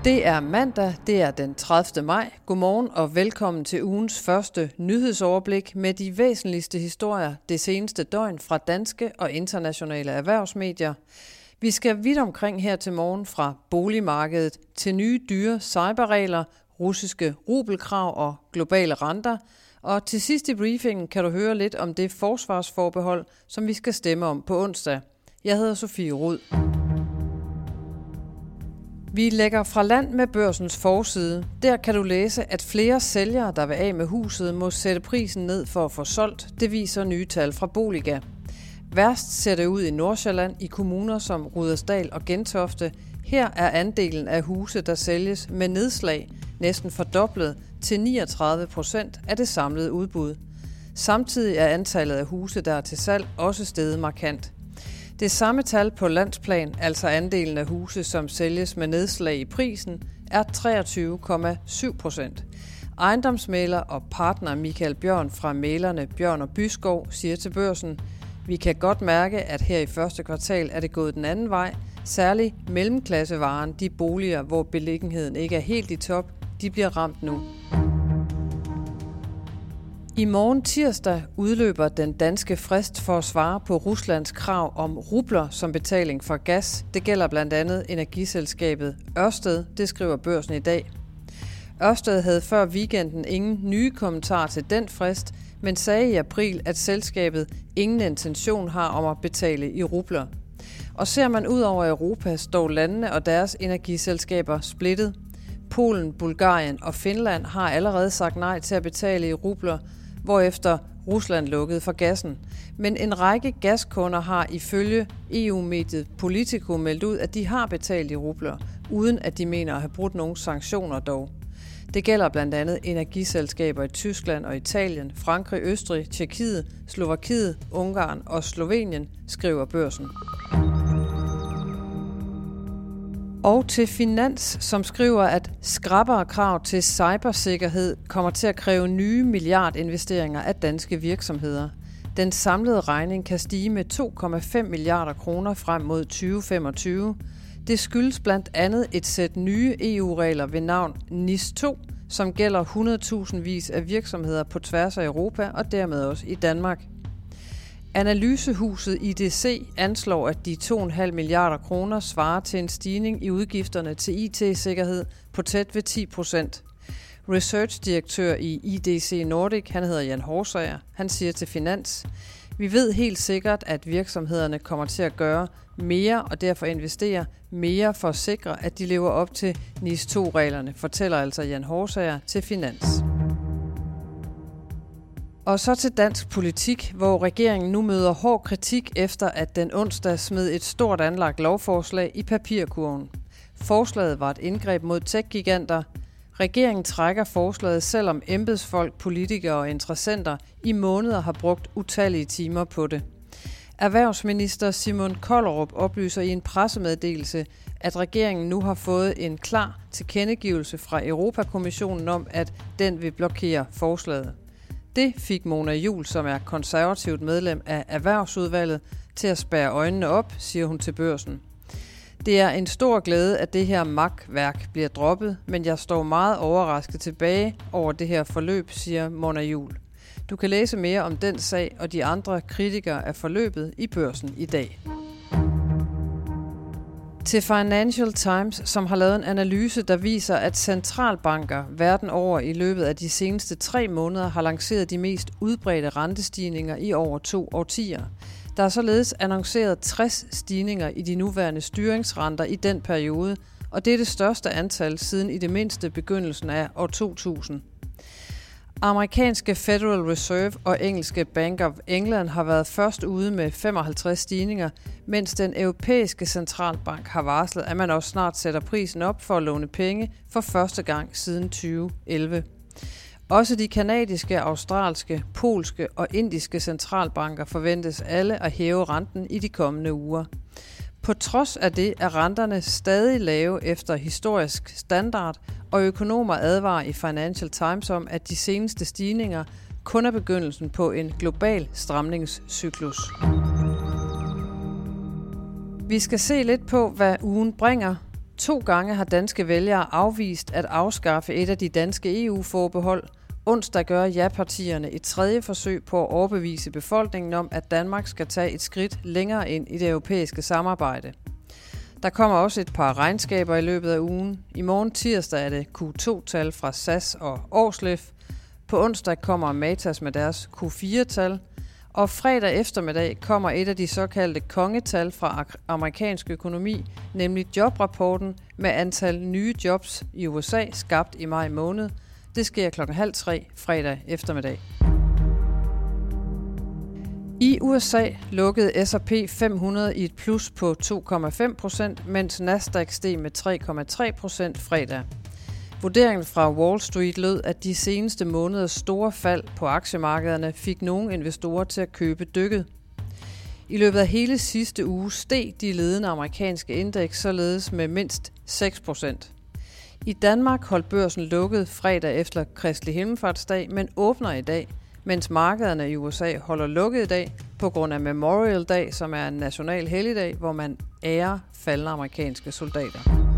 Det er mandag, det er den 30. maj. Godmorgen og velkommen til ugens første nyhedsoverblik med de væsentligste historier det seneste døgn fra danske og internationale erhvervsmedier. Vi skal vidt omkring her til morgen fra boligmarkedet til nye dyre cyberregler, russiske rubelkrav og globale renter. Og til sidst i briefingen kan du høre lidt om det forsvarsforbehold, som vi skal stemme om på onsdag. Jeg hedder Sofie Rud. Vi lægger fra land med Børsens forside. Der kan du læse, at flere sælgere, der vil af med huset, må sætte prisen ned for at få solgt. Det viser nye tal fra Boliga. Værst ser det ud i Nordsjælland i kommuner som Rudersdal og Gentofte. Her er andelen af huse, der sælges med nedslag, næsten fordoblet til 39% af det samlede udbud. Samtidig er antallet af huse, der er til salg, også steget markant. Det samme tal på landsplan, altså andelen af huse, som sælges med nedslag i prisen, er 23,7%. Ejendomsmægler og partner Michael Bjørn fra mæglerne Bjørn og Byskov siger til Børsen: "Vi kan godt mærke, at her i første kvartal er det gået den anden vej. Særligt mellemklassevaren, de boliger, hvor beliggenheden ikke er helt i top, de bliver ramt nu." I morgen tirsdag udløber den danske frist for at svare på Ruslands krav om rubler som betaling for gas. Det gælder blandt andet energiselskabet Ørsted, det skriver Børsen i dag. Ørsted havde før weekenden ingen nye kommentarer til den frist, men sagde i april, at selskabet ingen intention har om at betale i rubler. Og ser man ud over Europa, står landene og deres energiselskaber splittet. Polen, Bulgarien og Finland har allerede sagt nej til at betale i rubler, hvorefter Rusland lukkede for gassen. Men en række gaskunder har ifølge EU-mediet Politico meldt ud, at de har betalt i rubler, uden at de mener at have brudt nogle sanktioner dog. Det gælder blandt andet energiselskaber i Tyskland og Italien, Frankrig, Østrig, Tjekkiet, Slovakiet, Ungarn og Slovenien, skriver Børsen. Og til Finans, som skriver, at skrappere krav til cybersikkerhed kommer til at kræve nye milliardinvesteringer af danske virksomheder. Den samlede regning kan stige med 2,5 milliarder kroner frem mod 2025. Det skyldes blandt andet et sæt nye EU-regler ved navn NIS2, som gælder 100.000 af virksomheder på tværs af Europa og dermed også i Danmark. Analysehuset IDC anslår, at de 2,5 milliarder kroner svarer til en stigning i udgifterne til IT-sikkerhed på tæt ved 10%. Research-direktør i IDC Nordic, han hedder Jan Horsager, han siger til Finans: "Vi ved helt sikkert, at virksomhederne kommer til at gøre mere og derfor investere mere for at sikre, at de lever op til NIS2-reglerne", fortæller altså Jan Horsager til Finans. Og så til dansk politik, hvor regeringen nu møder hård kritik efter, at den onsdag smed et stort anlagt lovforslag i papirkurven. Forslaget var et indgreb mod tech-giganter. Regeringen trækker forslaget, selvom embedsfolk, politikere og interessenter i måneder har brugt utallige timer på det. Erhvervsminister Simon Kollerup oplyser i en pressemeddelelse, at regeringen nu har fået en klar tilkendegivelse fra Europakommissionen om, at den vil blokere forslaget. Det fik Mona Juul, som er konservativt medlem af Erhvervsudvalget, til at spærre øjnene op, siger hun til Børsen. "Det er en stor glæde, at det her makværk bliver droppet, men jeg står meget overrasket tilbage over det her forløb", siger Mona Juul. Du kan læse mere om den sag og de andre kritikere af forløbet i Børsen i dag. Til Financial Times, som har lavet en analyse, der viser, at centralbanker verden over i løbet af de seneste 3 måneder har lanceret de mest udbredte rentestigninger i over 2 årtier. Der er således annonceret 60 stigninger i de nuværende styringsrenter i den periode, og det er det største antal siden i det mindste begyndelsen af år 2000. Amerikanske Federal Reserve og engelske Bank of England har været først ude med 55 stigninger, mens den europæiske centralbank har varslet, at man også snart sætter prisen op for at låne penge for første gang siden 2011. Også de kanadiske, australske, polske og indiske centralbanker forventes alle at hæve renten i de kommende uger. På trods af det er renterne stadig lave efter historisk standard, og økonomer advarer i Financial Times om, at de seneste stigninger kun er begyndelsen på en global stramningscyklus. Vi skal se lidt på, hvad ugen bringer. 2 gange har danske vælgere afvist at afskaffe et af de danske EU-forbehold. Onsdag gør ja-partierne et 3. forsøg på at overbevise befolkningen om, at Danmark skal tage et skridt længere ind i det europæiske samarbejde. Der kommer også et par regnskaber i løbet af ugen. I morgen tirsdag er det Q2-tal fra SAS og Aarsleff. På onsdag kommer Matas med deres Q4-tal. Og fredag eftermiddag kommer et af de såkaldte kongetal fra amerikansk økonomi, nemlig jobrapporten med antal nye jobs i USA skabt i maj måned. Det sker 2:30 fredag eftermiddag. I USA lukkede S&P 500 i et plus på 2,5%, mens Nasdaq steg med 3,3% fredag. Vurderingen fra Wall Street lød, at de seneste måneders store fald på aktiemarkederne fik nogle investorer til at købe dykket. I løbet af hele sidste uge steg de ledende amerikanske indeks således med mindst 6%. I Danmark holdt børsen lukket fredag efter Kristi Himmelfartsdag, men åbner i dag, mens markederne i USA holder lukket i dag på grund af Memorial Day, som er en national helligdag, hvor man ærer faldne amerikanske soldater.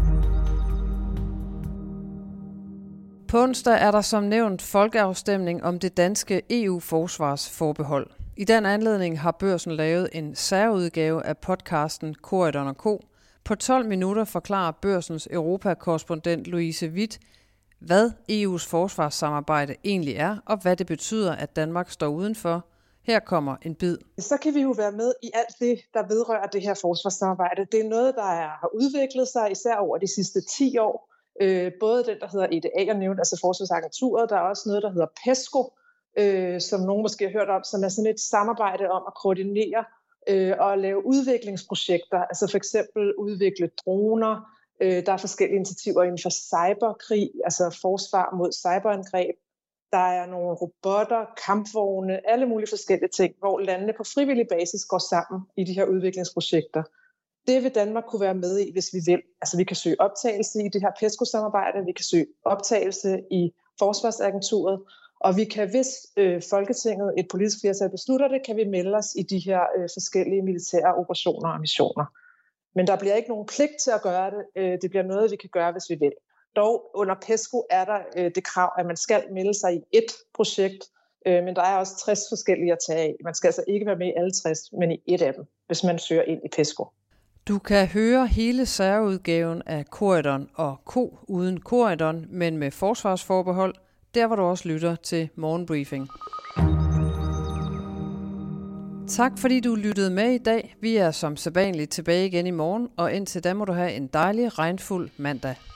På onsdag er der som nævnt folkeafstemning om det danske EU-forsvarsforbehold. I den anledning har børsen lavet en særudgave af podcasten Corydon & Co. På 12 minutter forklarer børsens Europa-korrespondent Louise Witt, hvad EU's forsvarssamarbejde egentlig er, og hvad det betyder, at Danmark står udenfor. Her kommer en bid. Så kan vi jo være med i alt det, der vedrører det her forsvarssamarbejde. Det er noget, der har udviklet sig især over de sidste 10 år. Både den, der hedder EDA, jeg nævnte, altså Forsvarsagenturet. Der er også noget, der hedder PESCO, som nogen måske har hørt om, som er sådan et samarbejde om at koordinere og lave udviklingsprojekter. Altså for eksempel udvikle droner. Der er forskellige initiativer inden for cyberkrig, altså forsvar mod cyberangreb. Der er nogle robotter, kampvogne, alle mulige forskellige ting, hvor landene på frivillig basis går sammen i de her udviklingsprojekter. Det vil Danmark kunne være med i, hvis vi vil. Altså vi kan søge optagelse i det her PESCO-samarbejde, vi kan søge optagelse i Forsvarsagenturet, og vi kan, hvis Folketinget, et politisk flertal beslutter det, kan vi melde os i de her forskellige militære operationer og missioner. Men der bliver ikke nogen pligt til at gøre det. Det bliver noget, vi kan gøre, hvis vi vil. Dog under PESCO er der det krav, at man skal melde sig i ét projekt, men der er også 60 forskellige at tage af. Man skal altså ikke være med i alle 60, men i ét af dem, hvis man søger ind i PESCO. Du kan høre hele særudgaven af Corydon og Co. uden Corydon, men med forsvarsforbehold, der hvor du også lytter til Morgenbriefing. Tak fordi du lyttede med i dag. Vi er som sædvanligt tilbage igen i morgen, og indtil da må du have en dejlig, regnfuld mandag.